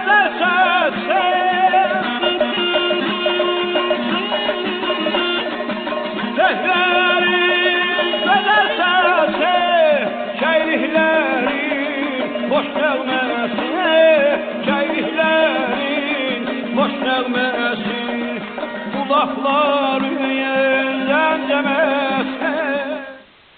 gözəl səsin Səhvlərin gözəl səsi Şəhərliklərin hoş nəğməsi Şəhərliklərin hoş nəğməsi Kulaqları